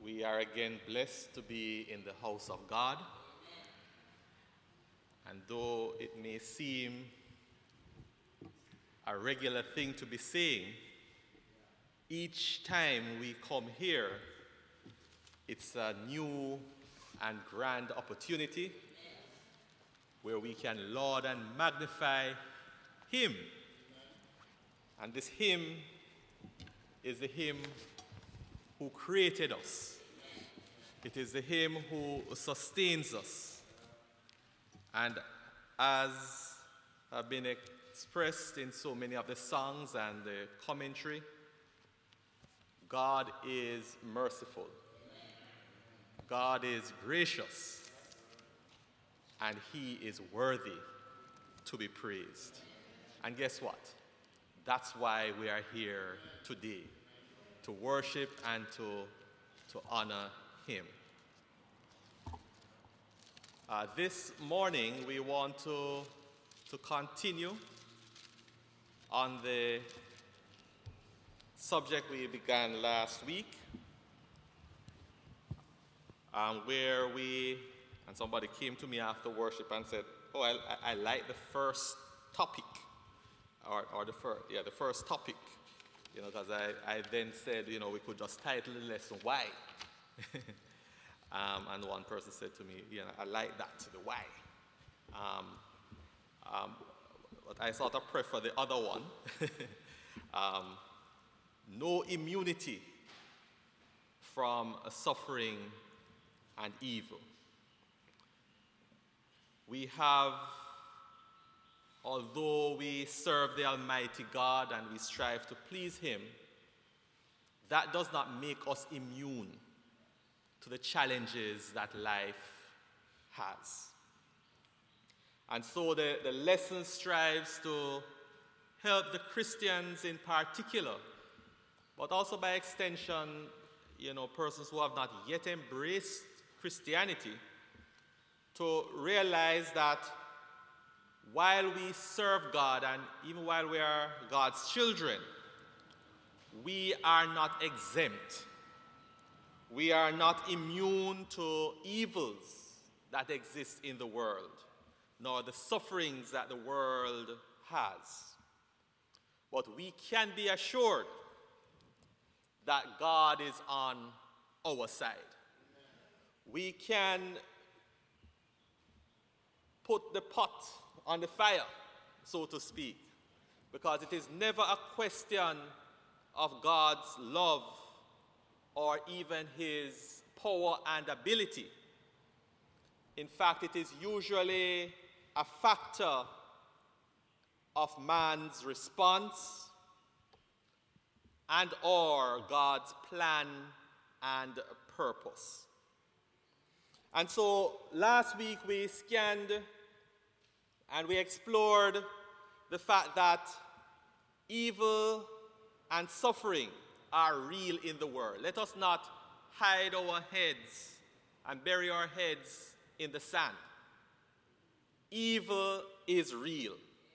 We are again blessed to be in the house of God. And though it may seem a regular thing to be saying, each time we come here, it's a new and grand opportunity where we can laud and magnify Him. And this hymn is the hymn who created us. It is the hymn who sustains us. And as have been expressed in so many of the songs and the commentary, God is merciful. God is gracious. And He is worthy to be praised. And guess what? That's why we are here today, to worship and to honor Him. This morning we want to continue on the subject we began last week, where and somebody came to me after worship and said, "Oh, I like the first topic." Or the first topic, because I then said, we could just title the lesson "Why," and one person said to me, I like that, the why. But I sort of prefer the other one. No immunity from suffering and evil. We have. Although we serve the Almighty God and we strive to please Him, that does not make us immune to the challenges that life has. And so the lesson strives to help the Christians in particular, but also by extension, persons who have not yet embraced Christianity, to realize that while we serve God and even while we are God's children, we are not exempt. We are not immune to evils that exist in the world, nor the sufferings that the world has. But we can be assured that God is on our side. We can put the pot on the fire, so to speak, because it is never a question of God's love or even His power and ability. In fact, it is usually a factor of man's response and or God's plan and purpose. And so last week we scanned and we explored the fact that evil and suffering are real in the world. Let us not hide our heads and bury our heads in the sand. Evil is real.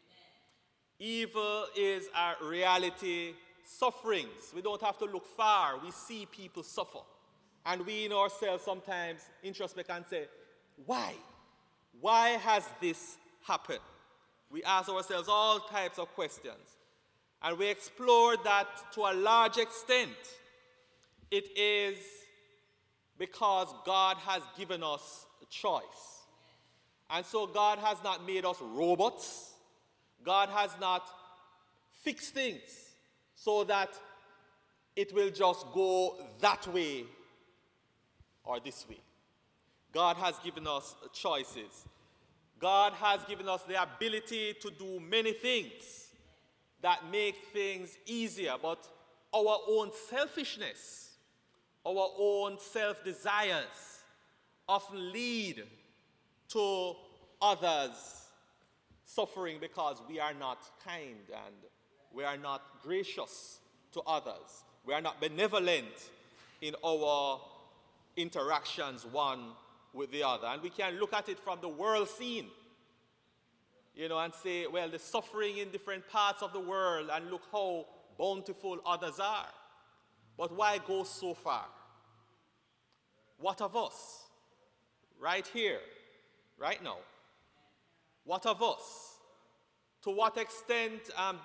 Evil is a reality. Sufferings, we don't have to look far. We see people suffer. And we in ourselves sometimes introspect and say, why? Why has this happen? We ask ourselves all types of questions. And we explored that to a large extent. It is because God has given us a choice. And so God has not made us robots. God has not fixed things so that it will just go that way or this way. God has given us choices. God has given us the ability to do many things that make things easier, but our own selfishness, our own self-desires often lead to others suffering because we are not kind and we are not gracious to others. We are not benevolent in our interactions one with the other. And we can look at it from the world scene, and say, well, the suffering in different parts of the world, and look how bountiful others are. But why go so far? what of us? Right here, right now. What of us? To what extent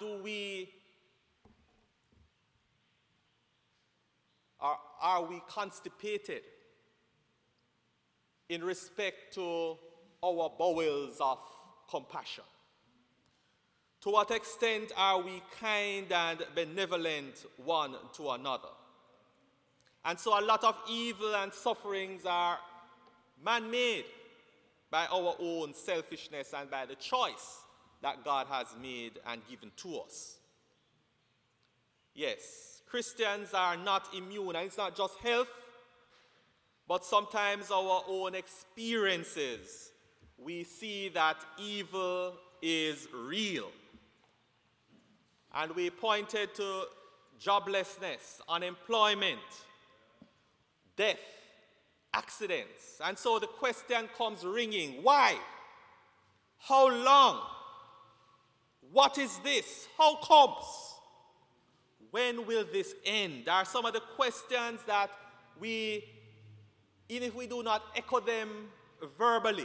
are we constipated in respect to our bowels of compassion? To what extent are we kind and benevolent one to another? And so a lot of evil and sufferings are man-made by our own selfishness and by the choice that God has made and given to us. Yes, Christians are not immune, and it's not just health, but sometimes our own experiences, we see that evil is real. And we pointed to joblessness, unemployment, death, accidents. And so the question comes ringing, why? How long? What is this? How comes? When will this end? Are some of the questions that we, even if we do not echo them verbally,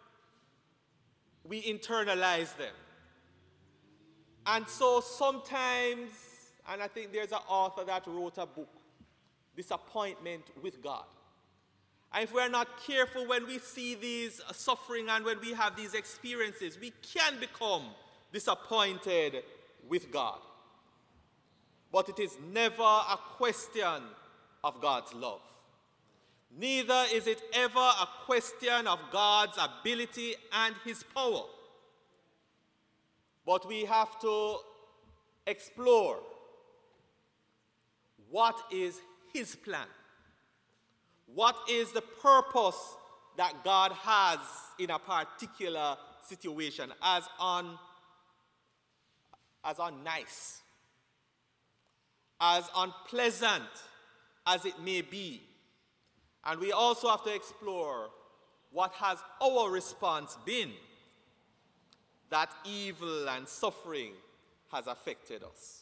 we internalize them. And so sometimes, and I think there's an author that wrote a book, Disappointment with God. And if we're not careful when we see these suffering and when we have these experiences, we can become disappointed with God. But it is never a question of God's love. Neither is it ever a question of God's ability and his power. But we have to explore what is his plan. What is the purpose that God has in a particular situation, as nice, as unpleasant as it may be. And we also have to explore what has our response been that evil and suffering has affected us.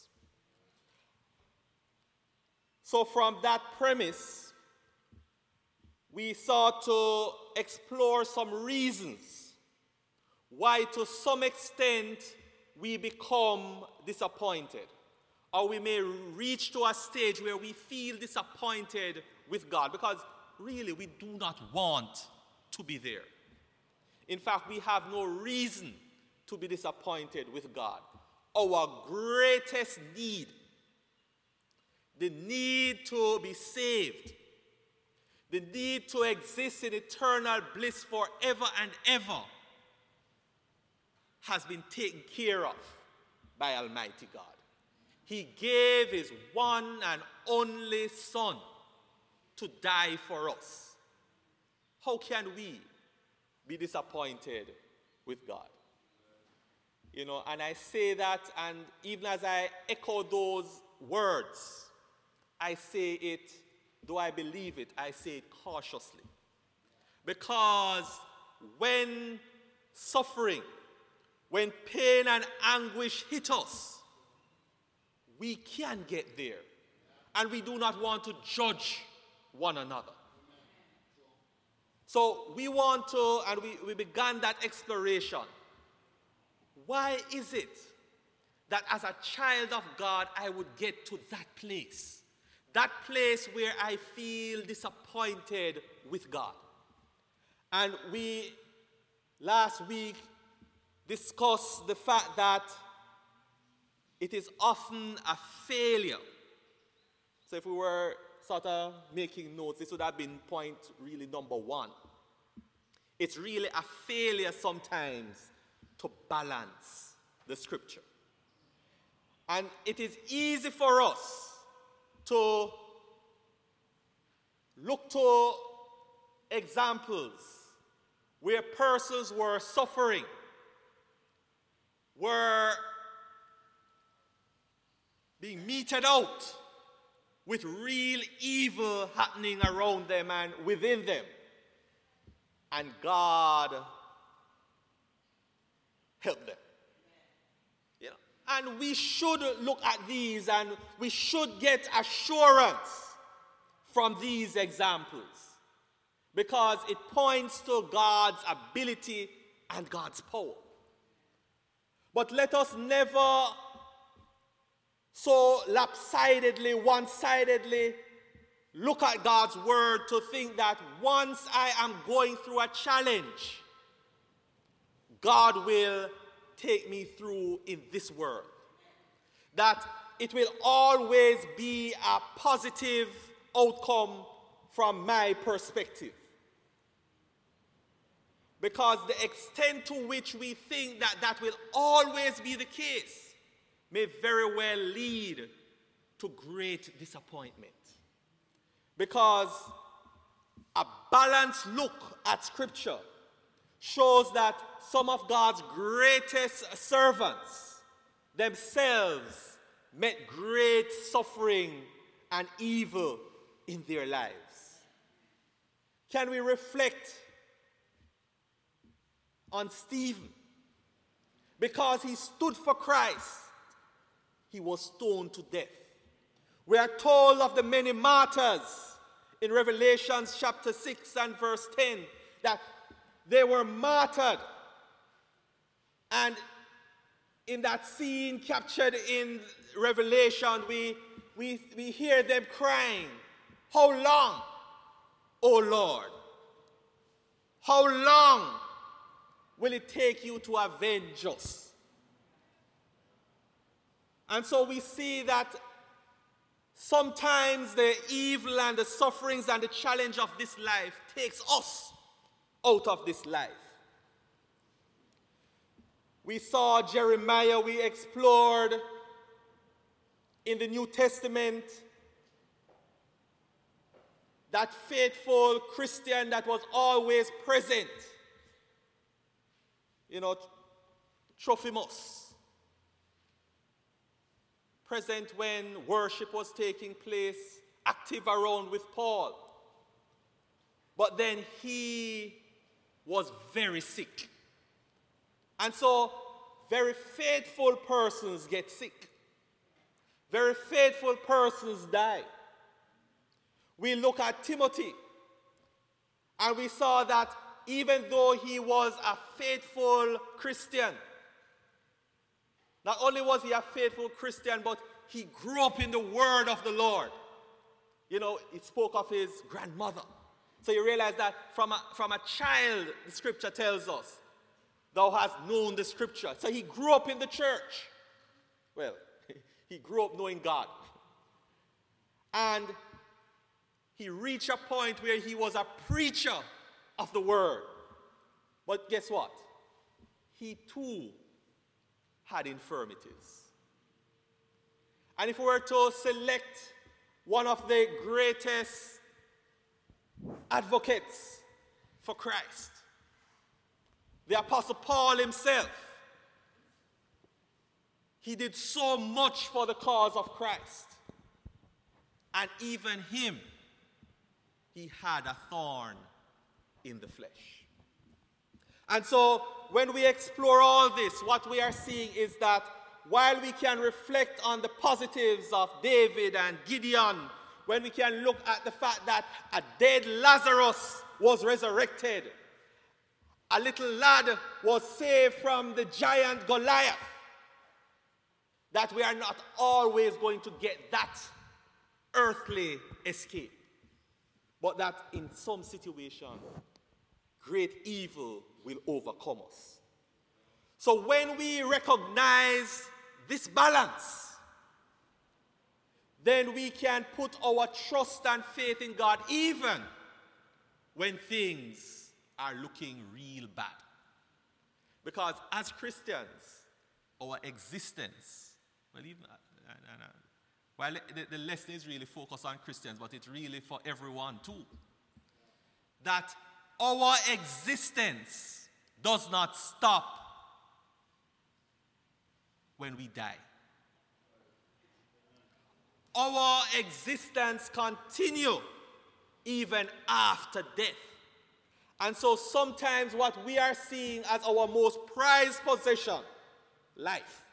So from that premise, we sought to explore some reasons why to some extent we become disappointed, or we may reach to a stage where we feel disappointed with God, because really we do not want to be there. In fact, we have no reason to be disappointed with God. Our greatest need, the need to be saved, the need to exist in eternal bliss forever and ever, has been taken care of by Almighty God. He gave his one and only Son to die for us. How can we be disappointed with God? You know, and I say that, and even as I echo those words, I say it, though I believe it, I say it cautiously. Because when suffering, when pain and anguish hit us, we can get there. And we do not want to judge one another. So we want to, and we began that exploration. Why is it that as a child of God, I would get to that place where I feel disappointed with God? And we, last week, discussed the fact that it is often a failure. So if we were sort of making notes, this would have been point really number 1. It's really a failure sometimes to balance the scripture. And it is easy for us to look to examples where persons were suffering, were being meted out with real evil happening around them and within them. And God helped them. You know? And we should look at these and we should get assurance from these examples because it points to God's ability and God's power. But let us never so lopsidedly, one-sidedly look at God's word to think that once I am going through a challenge, God will take me through in this world. That it will always be a positive outcome from my perspective. Because the extent to which we think that that will always be the case may very well lead to great disappointment. Because a balanced look at Scripture shows that some of God's greatest servants themselves met great suffering and evil in their lives. Can we reflect on Stephen? Because he stood for Christ, he was stoned to death. We are told of the many martyrs in Revelation chapter 6 and verse 10 that they were martyred. And in that scene captured in Revelation, we hear them crying, "How long, O Lord? How long will it take you to avenge us?" And so we see that sometimes the evil and the sufferings and the challenge of this life takes us out of this life. We saw Jeremiah, we explored in the New Testament that faithful Christian that was always present. Trophimus. Present when worship was taking place, active around with Paul. But then he was very sick. And so, very faithful persons get sick. Very faithful persons die. We look at Timothy, and we saw that even though he was a faithful Christian, not only was he a faithful Christian, but he grew up in the word of the Lord. It spoke of his grandmother. So you realize that from a child, the scripture tells us, thou hast known the scripture. So he grew up in the church. Well, he grew up knowing God. And he reached a point where he was a preacher of the word. But guess what? He too had infirmities. And if we were to select one of the greatest advocates for Christ, the Apostle Paul himself, he did so much for the cause of Christ. And even him, he had a thorn in the flesh. And so, when we explore all this, what we are seeing is that while we can reflect on the positives of David and Gideon, when we can look at the fact that a dead Lazarus was resurrected, a little lad was saved from the giant Goliath, that we are not always going to get that earthly escape, but that in some situation, great evil will overcome us. So when we recognize this balance, then we can put our trust and faith in God even when things are looking real bad. Because as Christians, our existence, while the lesson is really focused on Christians, but it's really for everyone too, that our existence does not stop when we die. Our existence continues even after death. And so sometimes what we are seeing as our most prized possession, life,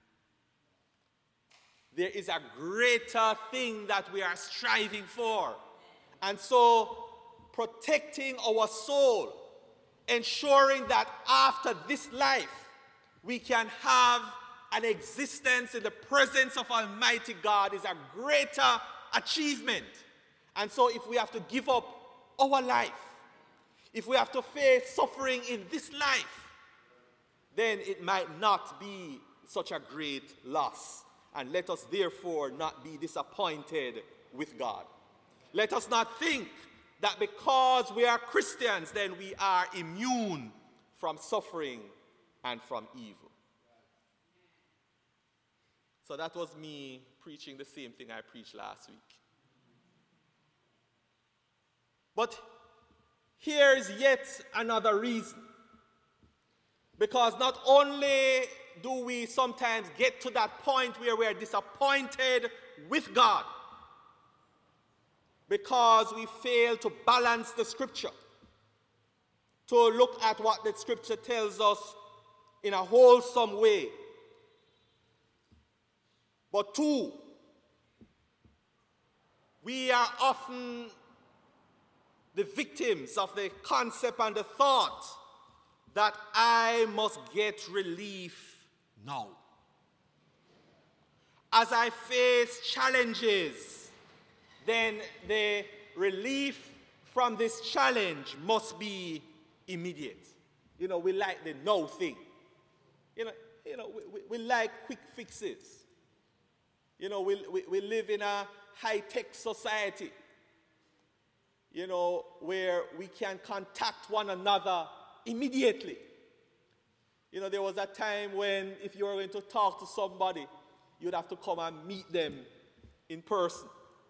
there is a greater thing that we are striving for. And so protecting our soul, ensuring that after this life, we can have an existence in the presence of Almighty God is a greater achievement. And so if we have to give up our life, if we have to face suffering in this life, then it might not be such a great loss. And let us therefore not be disappointed with God. Let us not think that because we are Christians, then we are immune from suffering and from evil. So that was me preaching the same thing I preached last week. But here is yet another reason. Because not only do we sometimes get to that point where we are disappointed with God, because we fail to balance the scripture, to look at what the scripture tells us in a wholesome way. But two, we are often the victims of the concept and the thought that I must get relief now. As I face challenges, then the relief from this challenge must be immediate. You know, we like the no thing. You know, we like quick fixes. You know, we live in a high-tech society, you know, where we can contact one another immediately. You know, there was a time when if you were going to talk to somebody, you'd have to come and meet them in person.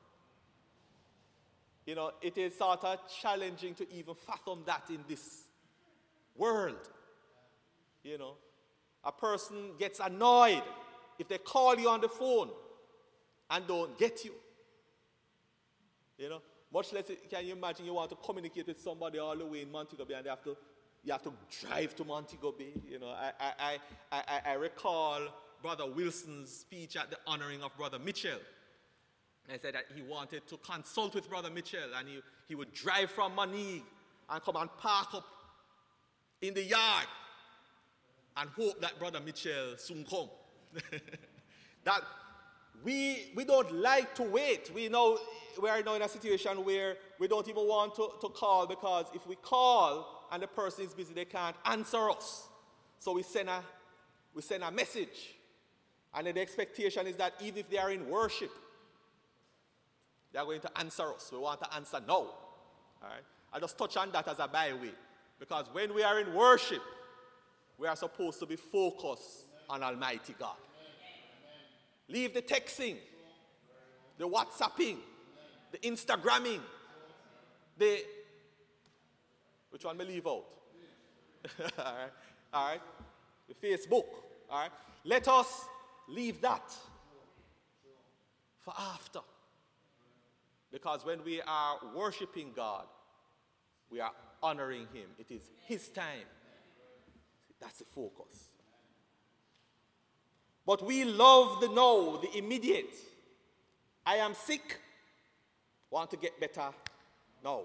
You know, it is sort of challenging to even fathom that in this world. You know, a person gets annoyed if they call you on the phone and don't get you. You know, much less can you imagine you want to communicate with somebody all the way in Montego Bay and you have to drive to Montego Bay. You know, I recall Brother Wilson's speech at the honoring of Brother Mitchell. And he said that he wanted to consult with Brother Mitchell, and he would drive from Montego and come and park up in the yard and hope that Brother Mitchell soon come. That we don't like to wait. We are now in a situation where we don't even want to call, because if we call and the person is busy, they can't answer us. So we send a message. And then the expectation is that even if they are in worship, they are going to answer us. We want to answer no. All right? I just touch on that as a byway. Because when we are in worship, we are supposed to be focused on Almighty God. Leave the texting, the WhatsApping, the Instagramming, which one may leave out? All right, the Facebook. All right, let us leave that for after. Because when we are worshiping God, we are honoring Him. It is His time. That's the focus. But we love the now, the immediate. I am sick, want to get better now.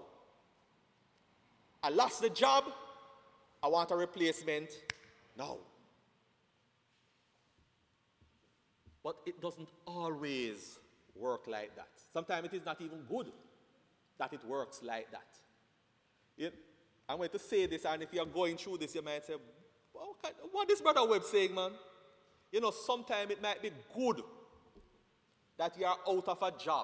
I lost the job, I want a replacement now. But it doesn't always work like that. Sometimes it is not even good that it works like that. I'm going to say this, and if you're going through this, you might say, what is Brother Webb saying, man? You know, sometimes it might be good that you are out of a job.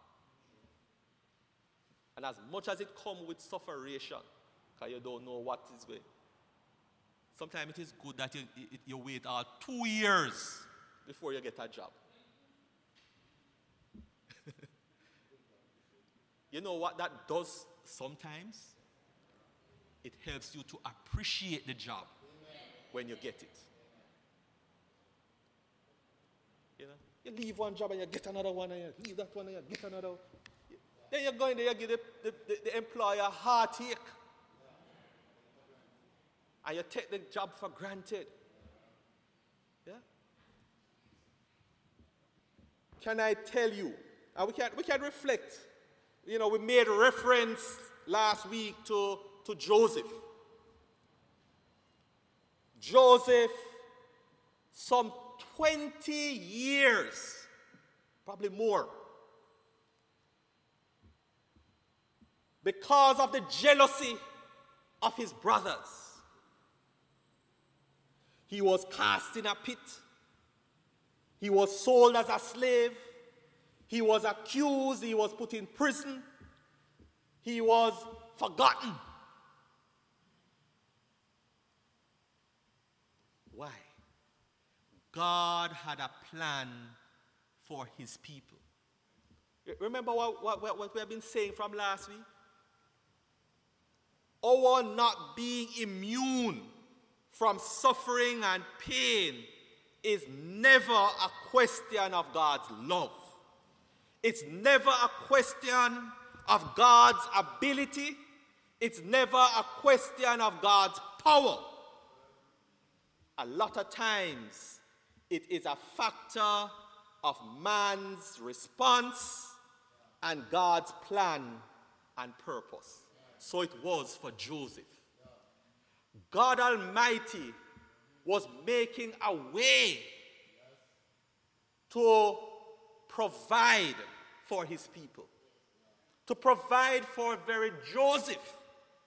And as much as it comes with sufferation, because you don't know what is going. Sometimes it is good that you wait 2 years before you get a job. You know what that does sometimes? It helps you to appreciate the job when you get it. You know, you leave one job and you get another one, and you leave that one and you get another one. Then you go in there, you give the employer a heartache. And you take the job for granted. Yeah? Can I tell you, and we can reflect, you know, we made reference last week to Joseph. Joseph, some 20 years, probably more, because of the jealousy of his brothers, he was cast in a pit. He was sold as a slave. He was accused. He was put in prison. He was forgotten. Why? God had a plan for his people. Remember what we have been saying from last week? Our not being immune from suffering and pain is never a question of God's love. It's never a question of God's ability. It's never a question of God's power. A lot of times, it is a factor of man's response and God's plan and purpose. So it was for Joseph. God Almighty was making a way to provide for his people, to provide for very Joseph.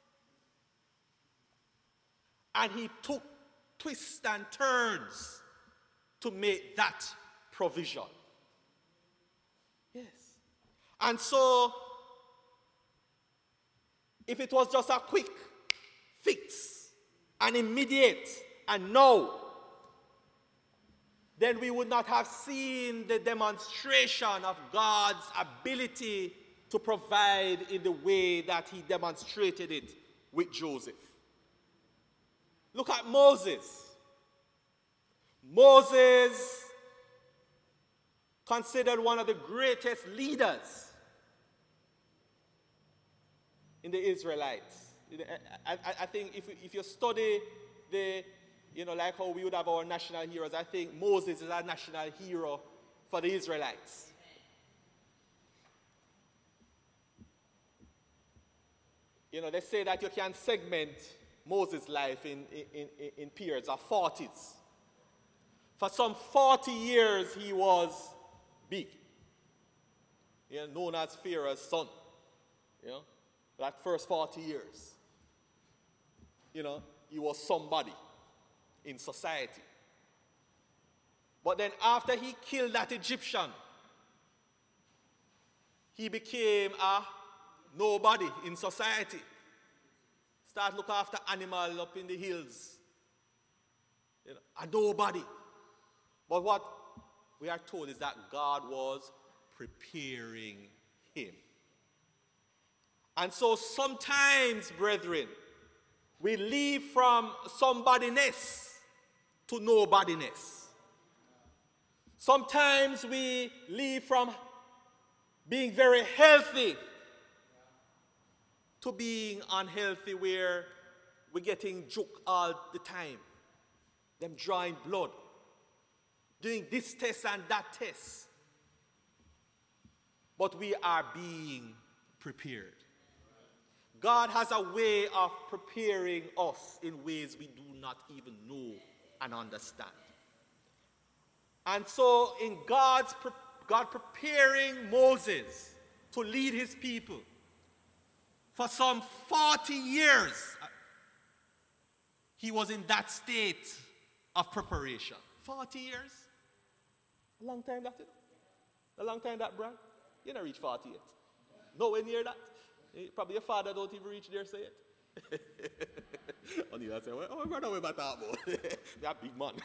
And he took twists and turns to make that provision. Yes. And so, if it was just a quick fix, an immediate, and no, then we would not have seen the demonstration of God's ability to provide in the way that he demonstrated it with Joseph. Look at Moses. Moses, considered one of the greatest leaders in the Israelites. I think if you study like how we would have our national heroes, I think Moses is a national hero for the Israelites. They say that you can segment Moses' life in periods of 40s. For some 40 years, he was big. Known as Pharaoh's son. That first 40 years. He was somebody in society. But then after he killed that Egyptian, he became a nobody in society. Start looking after animals up in the hills. A nobody. But what we are told is that God was preparing him. And so sometimes, brethren, we leave from somebodyness to nobodyness. Sometimes we leave from being very healthy to being unhealthy, where we're getting joked all the time. Them drawing blood, doing this test and that test. But we are being prepared. God has a way of preparing us in ways we do not even know and understand. And so in God preparing Moses to lead his people for some 40 years, he was in that state of preparation. 40 years? A long time that, A long time that, Brad? You don't reach 40 yet. Nowhere near that. Probably your father don't even reach there, say it. And you say, oh, brother, we're about to talk about. They're big man.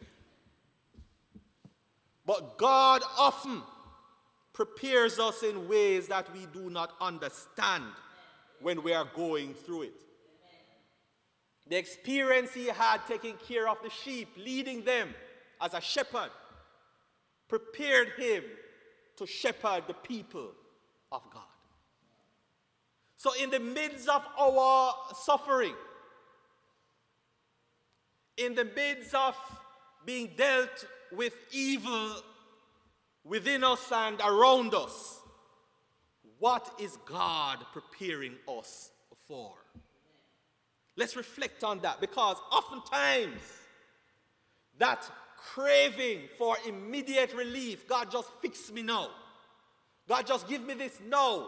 But God often prepares us in ways that we do not understand when we are going through it. The experience he had taking care of the sheep, leading them as a shepherd, prepared him to shepherd the people of God. So in the midst of our suffering, in the midst of being dealt with evil within us and around us, What is God preparing us for? Let's reflect on that, because oftentimes that craving for immediate relief, God just fix me now. God just give me this now.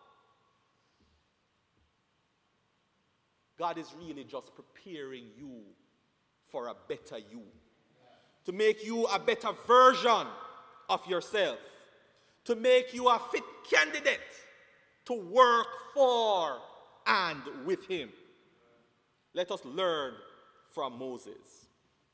God is really just preparing you for a better you. To make you a better version of yourself. To make you a fit candidate to work for and with him. Let us learn from Moses.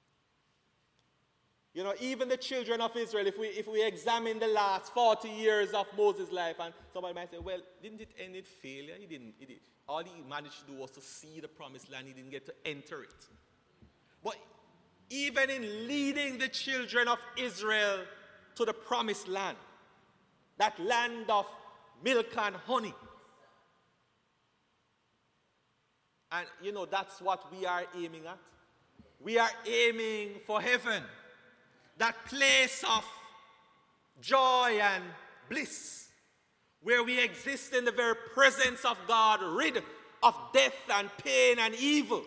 You know, even the children of Israel, if we examine the last 40 years of Moses' life, and somebody might say, well, didn't it end in failure? He didn't. All he managed to do was to see the promised land. He didn't get to enter it. But even in leading the children of Israel to the promised land, that land of milk and honey, and you know, that's what we are aiming at. We are aiming for heaven. That place of joy and bliss, where we exist in the very presence of God, rid of death and pain and evil.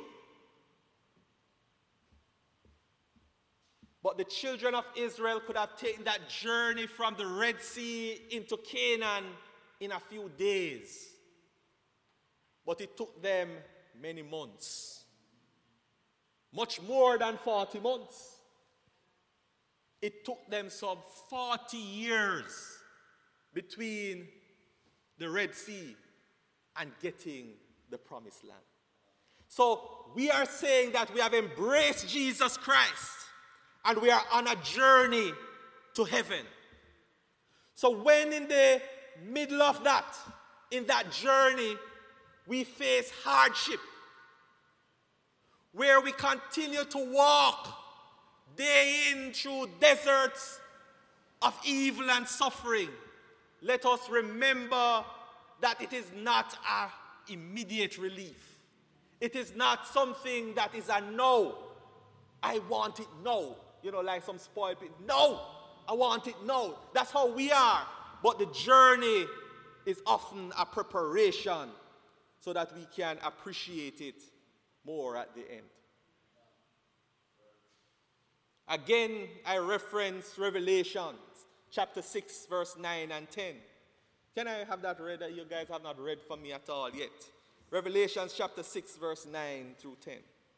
But the children of Israel could have taken that journey from the Red Sea into Canaan in a few days. But it took them many months. Much more than 40 months. It took them some 40 years between the Red Sea and getting the promised land. So we are saying that we have embraced Jesus Christ and we are on a journey to heaven. So when in the middle of that, in that journey, we face hardship, where we continue to walk day in through deserts of evil and suffering, let us remember that it is not an immediate relief. It is not something that is a no. I want it no. You know, like some spoiled people. No, I want it no. That's how we are. But the journey is often a preparation so that we can appreciate it more at the end. Again, I reference Revelation chapter 6, verse 9 and 10. Can I have that read that you guys have not read for me at all yet? Revelation chapter 6, verse 9 through 10.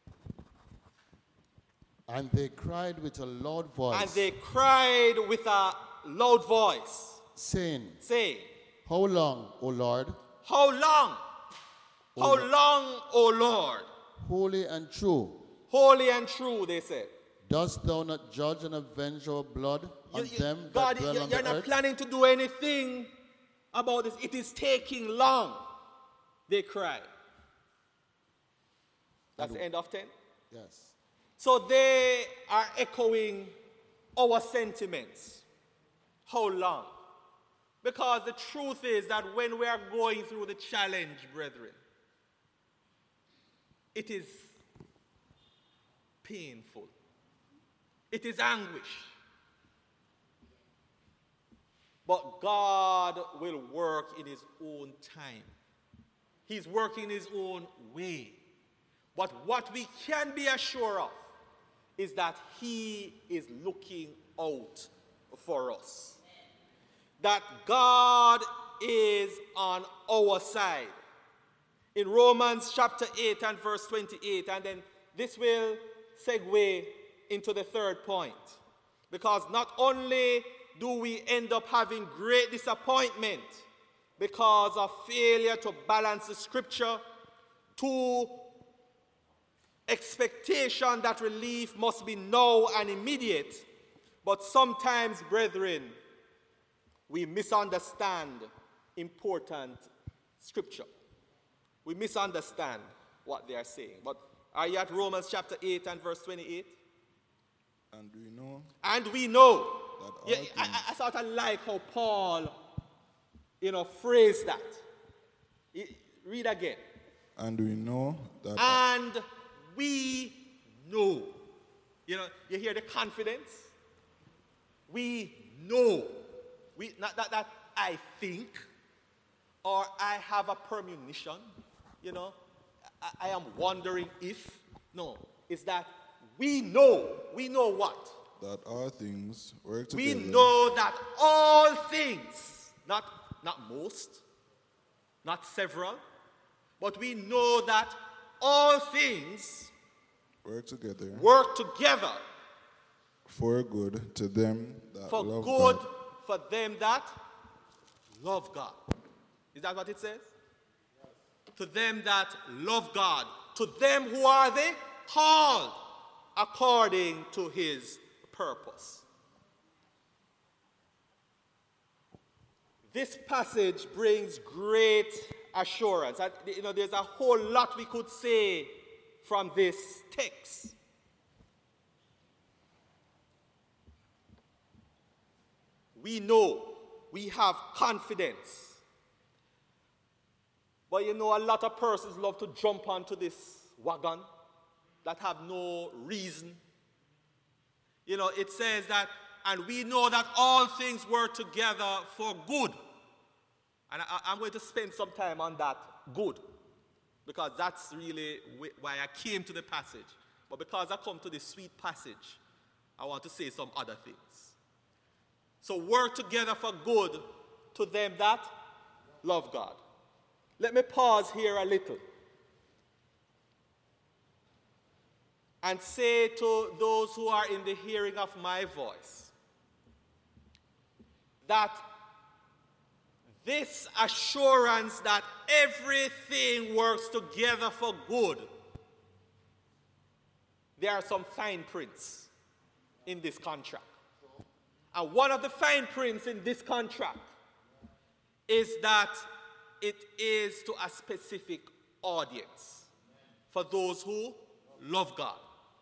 And they cried with a loud voice. And they cried with a loud voice. Saying, How long, O Lord? How long? How long, O Lord? Holy and true. Holy and true, they said. Dost thou not judge and avenge our blood on them God, that dwell on the earth? You're not planning to do anything about this. It is taking long. They cry. That's the end of 10? Yes. So they are echoing our sentiments. How long? Because the truth is that when we are going through the challenge, brethren, it is painful. It is anguish. But God will work in his own time. He's working his own way. But what we can be assured of is that he is looking out for us. That God is on our side. In Romans chapter 8 and verse 28, and then this will segue into the third point. Because not only do we end up having great disappointment because of failure to balance the scripture, to expectation that relief must be now and immediate, but sometimes, brethren, we misunderstand important scripture. We misunderstand what they are saying. But are you at Romans chapter 8 and verse 28? And we know. And we know. That I sort of like how Paul, phrased that. Read again. And we know that. And we know. You hear the confidence? We know. Not that I think. or I have a premonition, I am wondering if. No, it's that we know what? That all things work We together. know that all things, not most, not several, but we know that all things Work together work together for good to them that for love good God. for them that love God. Is that what it says? To them that love God, to them who are they called according to his purpose. This passage brings great assurance. And, there's a whole lot we could say from this text. We know, we have confidence. But a lot of persons love to jump onto this wagon that have no reason. It says that, and we know that all things work together for good. And I'm going to spend some time on that good, because that's really why I came to the passage. But because I come to this sweet passage, I want to say some other things. So work together for good to them that love God. Let me pause here a little and say to those who are in the hearing of my voice that this assurance that everything works together for good, there are some fine prints in this contract. And one of the fine prints in this contract is that it is to a specific audience, for those who love God.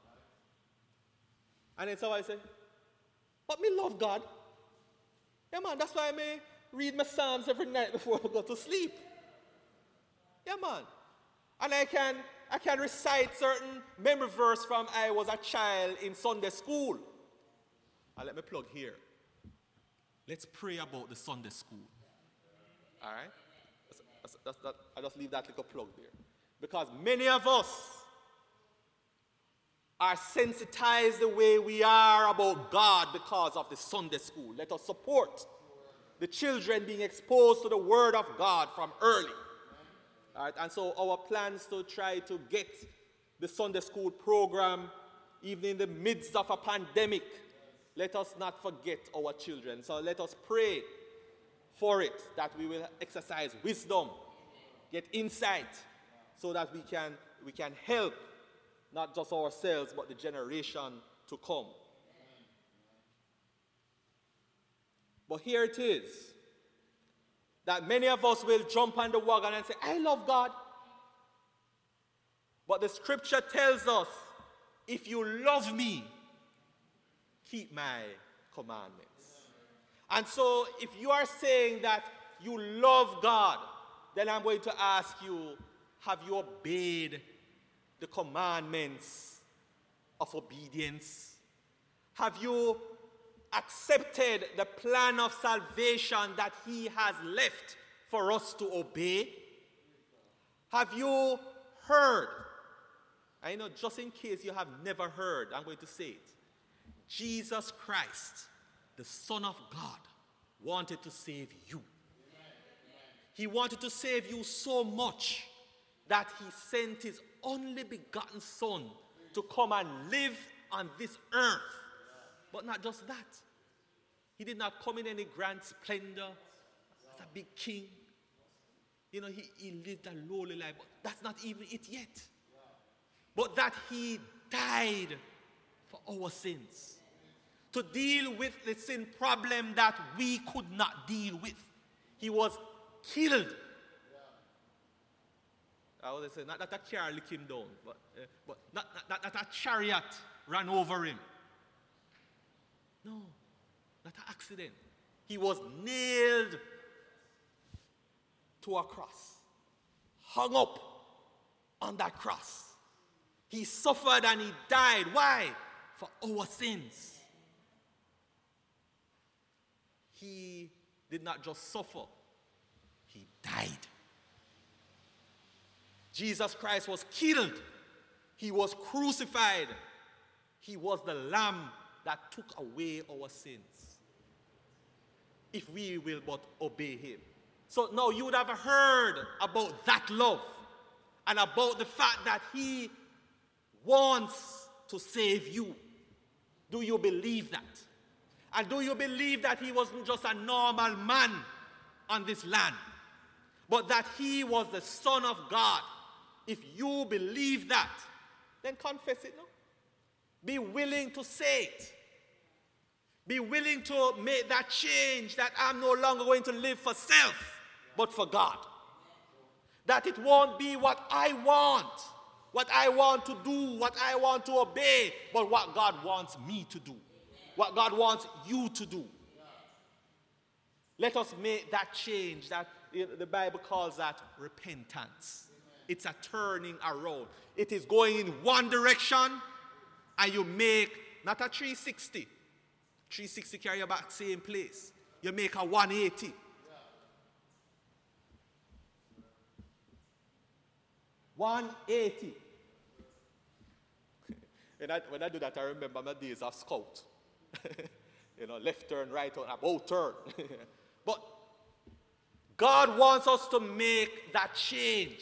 And then somebody say, but me love God. Yeah, man, that's why I may read my Psalms every night before I go to sleep. Yeah, man. And I can recite certain memory verse from I was a child in Sunday school. And let me plug here. Let's pray about the Sunday school. All right? I just leave that little plug there. Because many of us are sensitized the way we are about God because of the Sunday school. Let us support the children being exposed to the Word of God from early. All right? And so our plans to try to get the Sunday school program, even in the midst of a pandemic, let us not forget our children. So let us pray for it, that we will exercise wisdom, get insight, so that we can help not just ourselves, but the generation to come. But here it is, that many of us will jump on the wagon and say, I love God. But the scripture tells us, if you love me, keep my commandments. And so if you are saying that you love God, then I'm going to ask you, have you obeyed the commandments of obedience? Have you accepted the plan of salvation that he has left for us to obey? Have you heard? I know, just in case you have never heard, I'm going to say it. Jesus Christ, the Son of God, wanted to save you. He wanted to save you so much that he sent his only begotten Son to come and live on this earth. But not just that. He did not come in any grand splendor as a big king. He lived a lowly life. But that's not even it yet. But that he died for our sins, to deal with the sin problem that we could not deal with. He was killed. I would say, not that a car licked him down, but not that a chariot ran over him. No, not an accident. He was nailed to a cross, hung up on that cross. He suffered and he died. Why? For our sins. He did not just suffer, he died. Jesus Christ was killed. He was crucified. He was the lamb that took away our sins, if we will but obey him. So now you would have heard about that love and about the fact that he wants to save you. Do you believe that? And do you believe that he wasn't just a normal man on this land, but that he was the Son of God? If you believe that, then confess it now. Be willing to say it. Be willing to make that change, that I'm no longer going to live for self, but for God. That it won't be what I want to do, what I want to obey, but what God wants me to do, what God wants you to do. Let us make that change that the Bible calls that repentance. It's a turning around. It is going in one direction and you make not a 360. 360 carry you back same place. You make a 180. 180. When I do that, I remember my days of scout. Left turn, right turn, about turn. But God wants us to make that change.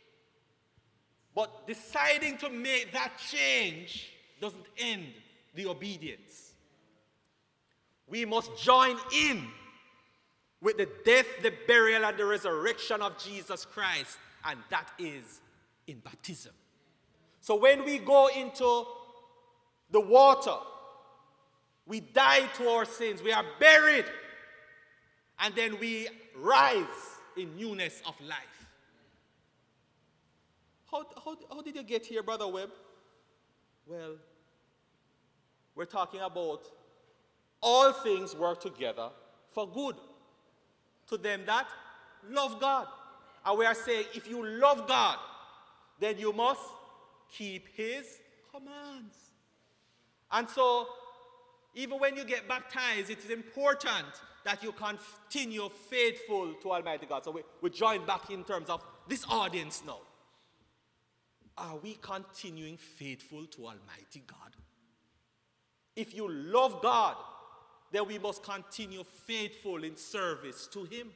But deciding to make that change doesn't end the obedience. We must join in with the death, the burial, and the resurrection of Jesus Christ, and that is in baptism. So when we go into the water, we die to our sins, we are buried, and then we rise in newness of life. How did you get here, Brother Webb? Well, we're talking about all things work together for good to them that love God. And we are saying, if you love God, then you must keep his commands. And so, even when you get baptized, it is important that you continue faithful to Almighty God. So we join back in terms of this audience now. Are we continuing faithful to Almighty God? If you love God, then we must continue faithful in service to him.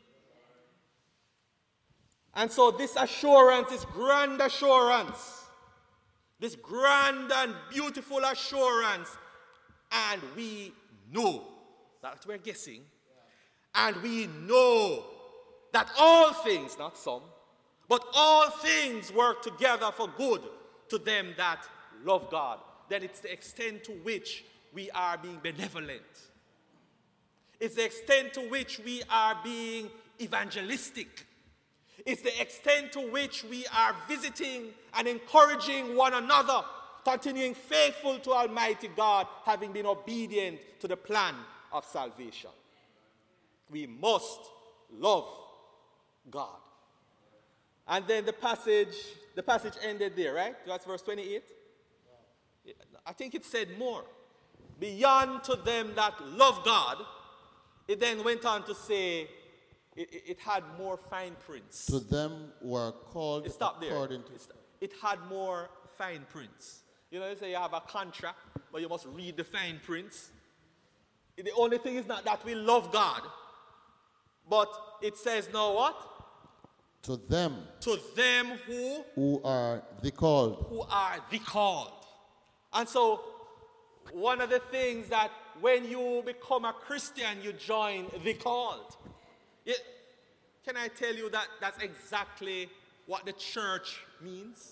And so this assurance, this grand assurance, this grand and beautiful assurance, and we know, that we're guessing, and we know that all things, not some, but all things work together for good to them that love God. Then it's the extent to which we are being benevolent. It's the extent to which we are being evangelistic. It's the extent to which we are visiting and encouraging one another, continuing faithful to Almighty God, having been obedient to the plan of salvation. We must love God. And then the passage ended there, right? That's verse 28. I think it said more. Beyond to them that love God, it then went on to say it had more fine prints. To them who are called according to... It had more fine prints. You say you have a contract, but you must read the fine prints. The only thing is not that we love God, but it says now what? To them who are the called. Who are the called. And so, one of the things that when you become a Christian, you join the called. Can I tell you that that's exactly what the church means?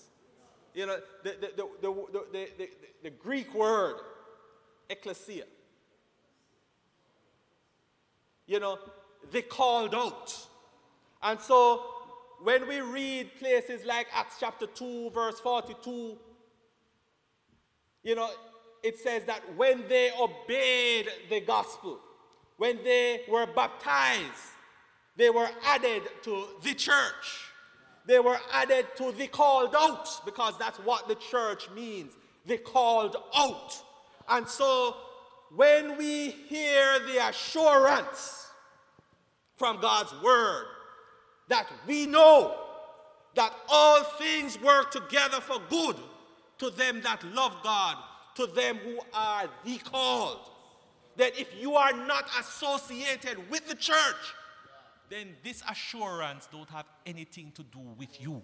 The Greek word, ecclesia. The called out. And so, when we read places like Acts chapter 2, verse 42, it says that when they obeyed the gospel, when they were baptized, they were added to the church. They were added to the called out, because that's what the church means, the called out. And so, when we hear the assurance from God's word that we know that all things work together for good to them that love God, to them who are the called. That if you are not associated with the church, then this assurance don't have anything to do with you.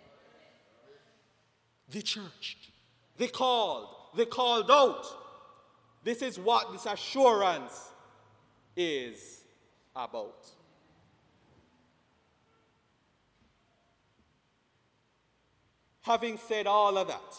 The church, the called out. This is what this assurance is about. Having said all of that,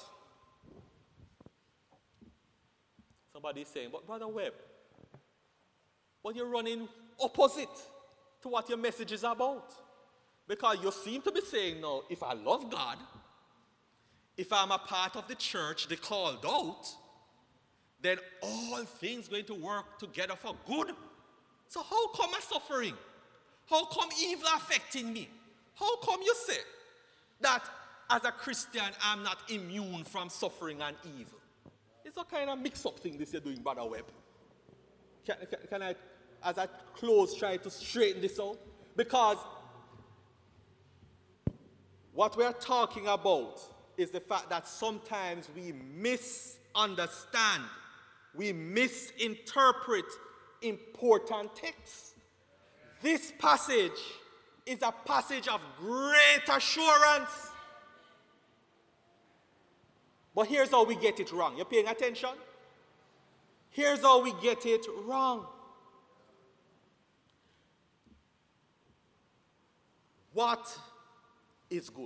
somebody's saying, but Brother Webb, but you're running opposite to what your message is about. Because you seem to be saying now, if I love God, if I'm a part of the church, the called out, then all things going to work together for good. So how come I'm suffering? How come evil affecting me? How come you say that as a Christian I'm not immune from suffering and evil? It's a kind of mix-up thing this you're doing, Brother Webb. Can I, as I close, try to straighten this out? Because what we're talking about is the fact that sometimes we misunderstand, we misinterpret important texts. This passage is a passage of great assurance. But here's how we get it wrong. You're paying attention? Here's how we get it wrong. What is good?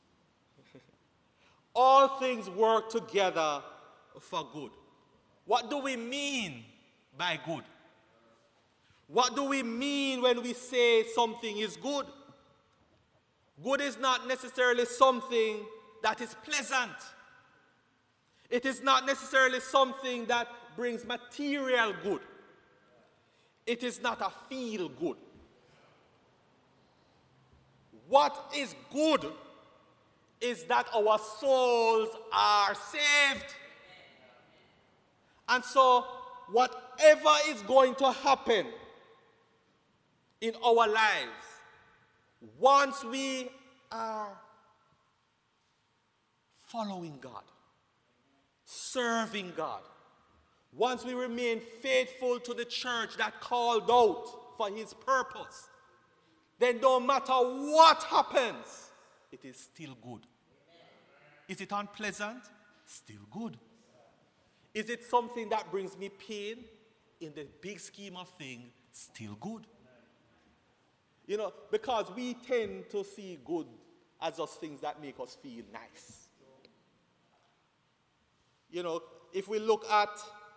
All things work together for good. What do we mean by good? What do we mean when we say something is good? Good is not necessarily something that is pleasant. It is not necessarily something that brings material good. It is not a feel good. What is good is that our souls are saved. And so, whatever is going to happen in our lives, once we are following God, serving God, once we remain faithful to the church that called out for his purpose, then no matter what happens, it is still good. Is it unpleasant? Still good. Is it something that brings me pain? In the big scheme of things, still good. You know, because we tend to see good as just things that make us feel nice. You know, if we look at,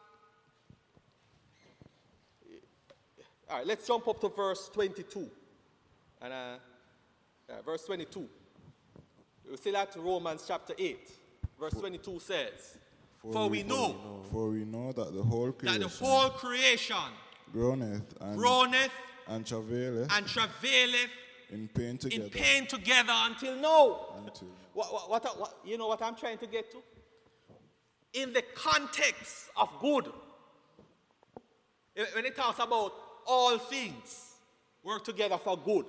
all right, let's jump up to verse 22. And verse 22. We see that Romans chapter 8. Verse 22 says, For we know that the whole creation groaneth and travaileth in pain together until now. What, you know what I'm trying to get to? In the context of good, when it talks about all things work together for good,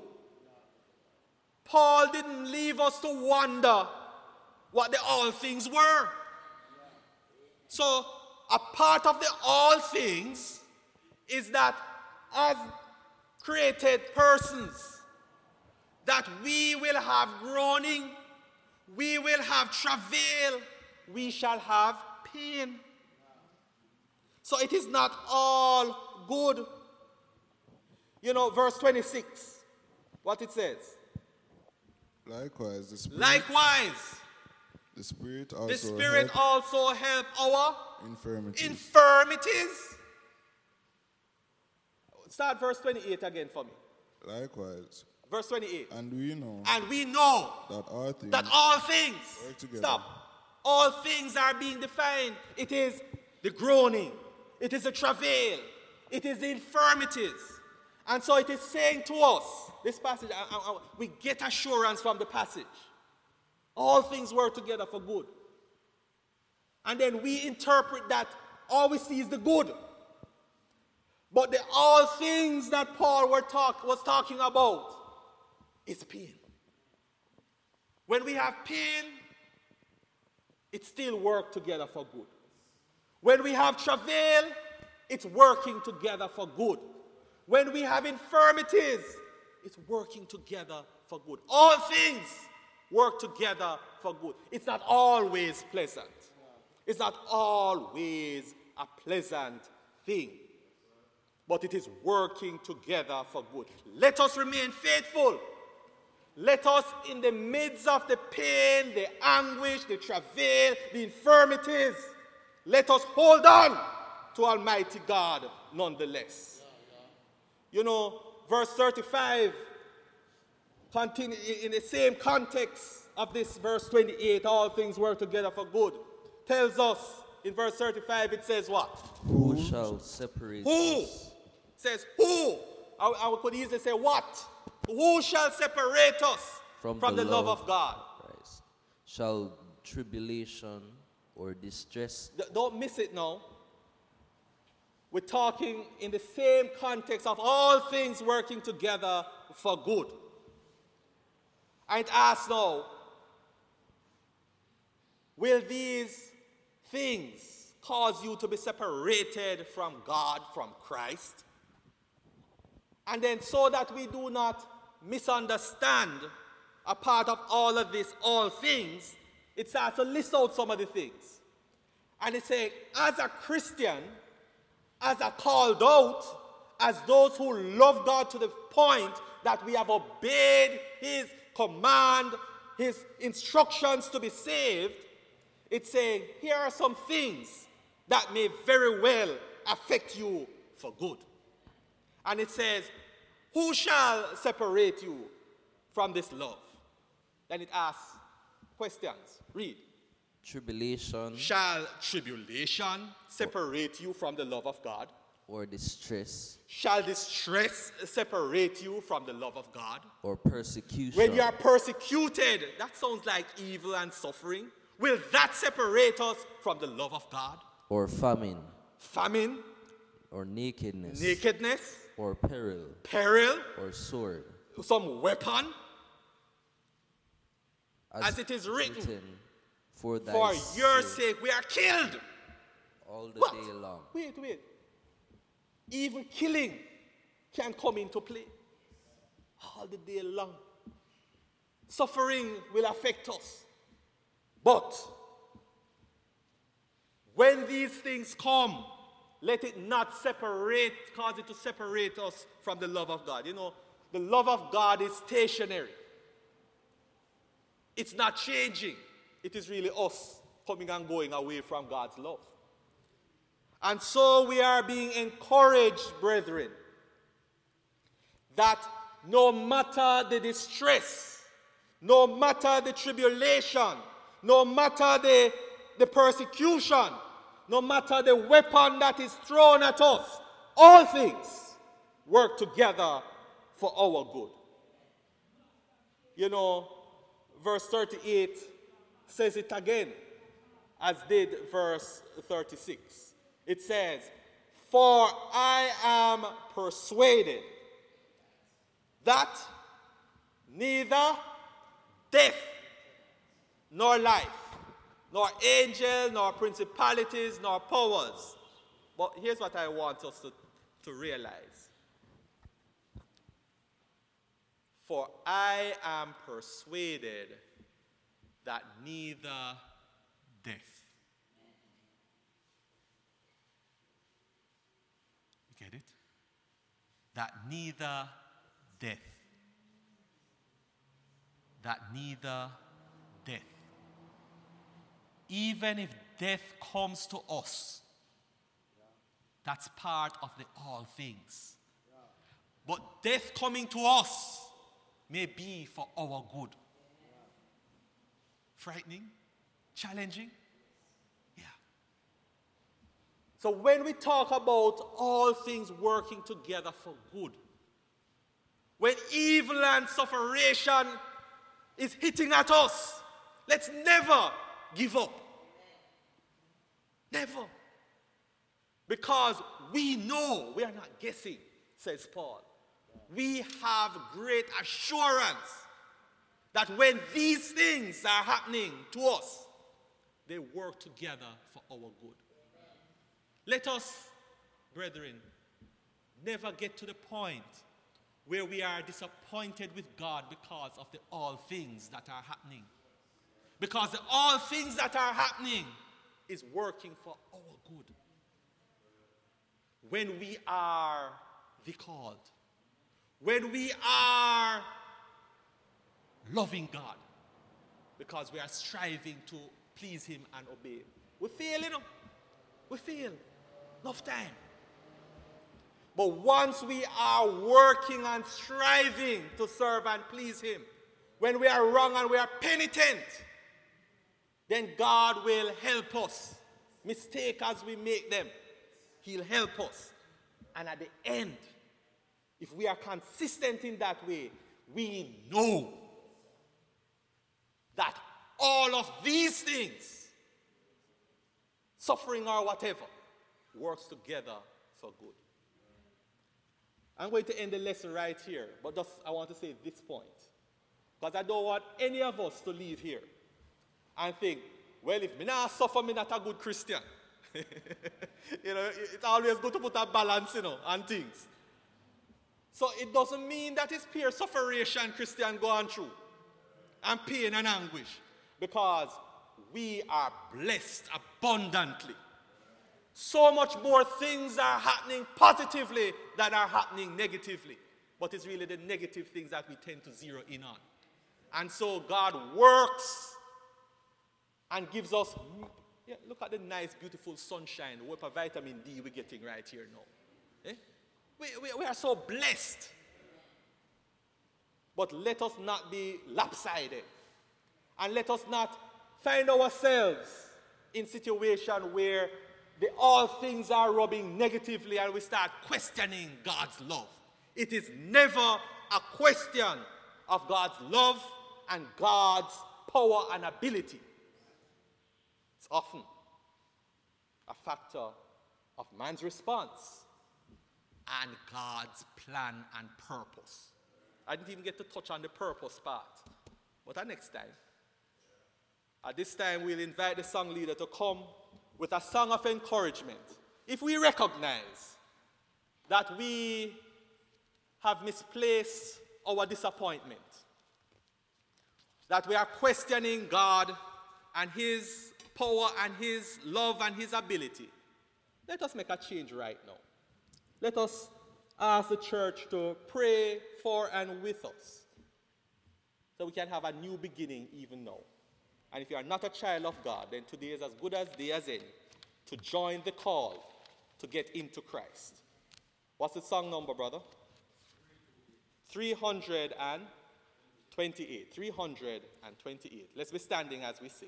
Paul didn't leave us to wonder what the all things were. So, a part of the all things is that as created persons, that we will have groaning, we will have travail, we shall have pain. So it is not all good. You know, verse 26, what it says. Likewise, the Spirit also help our infirmities. Start verse 28 again for me. Likewise. Verse 28. And we know that all things work together. Stop. All things are being defined. It is the groaning. It is the travail. It is the infirmities. And so it is saying to us, this passage, we get assurance from the passage. All things work together for good. And then we interpret that all we see is the good. But the all things that Paul was talking about is pain. When we have pain, it still works together for good. When we have travail, it's working together for good. When we have infirmities, it's working together for good. All things work together for good. It's not always pleasant. It's not always a pleasant thing. But it is working together for good. Let us remain faithful. Let us, in the midst of the pain, the anguish, the travail, the infirmities, let us hold on to Almighty God nonetheless. You know, verse 35, continue in the same context of this verse 28, all things work together for good, tells us in verse 35, it says what? Who shall separate Who? us? Says who? I could easily say what? Who shall separate us from the love of God? Christ? Shall tribulation or distress? Don't miss it now. We're talking in the same context of all things working together for good. And it asks now, will these things cause you to be separated from God, from Christ? And then so that we do not misunderstand a part of all of this, all things, it starts to list out some of the things. And it says, as a Christian, as a called out, as those who love God to the point that we have obeyed His command, His instructions to be saved, it's saying, here are some things that may very well affect you for good. And it says, who shall separate you from this love? Then it asks questions. Read. Tribulation. Shall tribulation separate you from the love of God? Or distress. Shall distress separate you from the love of God? Or persecution. When you are persecuted, that sounds like evil and suffering. Will that separate us from the love of God? Or famine. Famine. Or nakedness. Nakedness. Or peril. Peril. Or sword. Some weapon. As it is written, for your sake we are killed. All the What? day long. Wait. Even killing can come into play. All the day long. Suffering will affect us. But when these things come, let it not cause it to separate us from the love of God. You know, the love of God is stationary. It's not changing. It is really us coming and going away from God's love. And so we are being encouraged, brethren, that no matter the distress, no matter the tribulation, no matter the persecution, no matter the weapon that is thrown at us, all things work together for our good. You know, verse 38 says it again, as did verse 36. It says, for I am persuaded that neither death nor life, nor angel, nor principalities, nor powers. But here's what I want us to realize. For I am persuaded that neither death. You get it? That neither death. That neither death. Even if death comes to us, that's part of the all things. But death coming to us may be for our good. Frightening? Challenging? Yeah. So when we talk about all things working together for good, when evil and suffering is hitting at us, let's never give up. Never. Because we know, we are not guessing, says Paul. we have great assurance that when these things are happening to us, they work together for our good. Let us, brethren, never get to the point where we are disappointed with God because of the all things that are happening. Because the all things that are happening is working for our good. When we are the called, when we are loving God, because we are striving to please Him and obey Him. We fail, we fail. Enough time. But once we are working and striving to serve and please Him, when we are wrong and we are penitent, then God will help us. Mistake as we make them, He'll help us. And at the end, if we are consistent in that way, we know that all of these things, suffering or whatever, works together for good. I'm going to end the lesson right here, but just I want to say this point. Because I don't want any of us to leave here and think, well, if me not suffer, me not a good Christian. It's always good to put a balance, on things. So it doesn't mean that it's pure sufferation Christian going through, and pain and anguish, because we are blessed abundantly. So much more things are happening positively than are happening negatively. But it's really the negative things that we tend to zero in on. And so God works and gives us, look at the nice, beautiful sunshine, what vitamin D we're getting right here now. Eh? We are so blessed. But let us not be lopsided. And let us not find ourselves in situations where all things are rubbing negatively and we start questioning God's love. It is never a question of God's love and God's power and ability. It's often a factor of man's response and God's plan and purpose. I didn't even get to touch on the purpose part, but next time. At this time, we'll invite the song leader to come with a song of encouragement. If we recognize that we have misplaced our disappointment, that we are questioning God and His power and His love and His ability, let us make a change right now. Let us ask the church to pray for and with us so we can have a new beginning even now. And if you are not a child of God, then today is as good a day as any to join the call to get into Christ. What's the song number, brother? 328. 328. Let's be standing as we sing.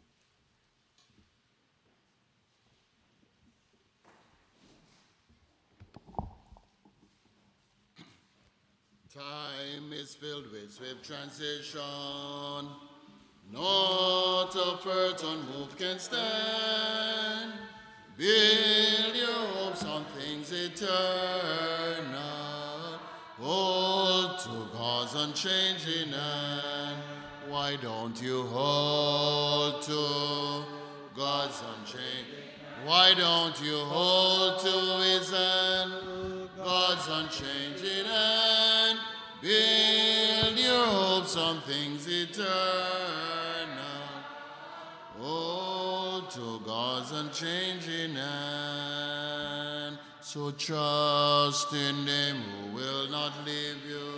Time is filled with swift transition. Not of earth unmoved can stand. Build your hopes on things eternal. Hold to God's unchanging hand. Why don't you hold to God's unchanging? Why don't you hold to His hand? God's unchanging hand. Build your hopes on things eternal. Oh, to God's unchanging hand. So trust in Him who will not leave you.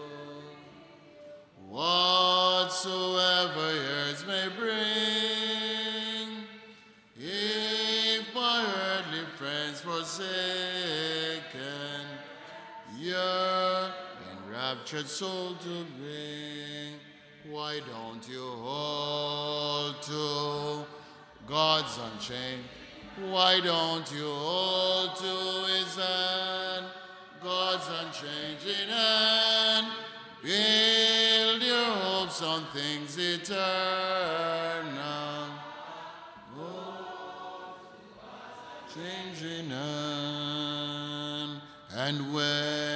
Whatsoever years may bring, if my earthly friends forsaken, your enraptured soul to bring, why don't you hold to God's unchained? Why don't you hold to His hand, God's unchanging hand? Build your hopes on things eternal. Oh, changing hand. And when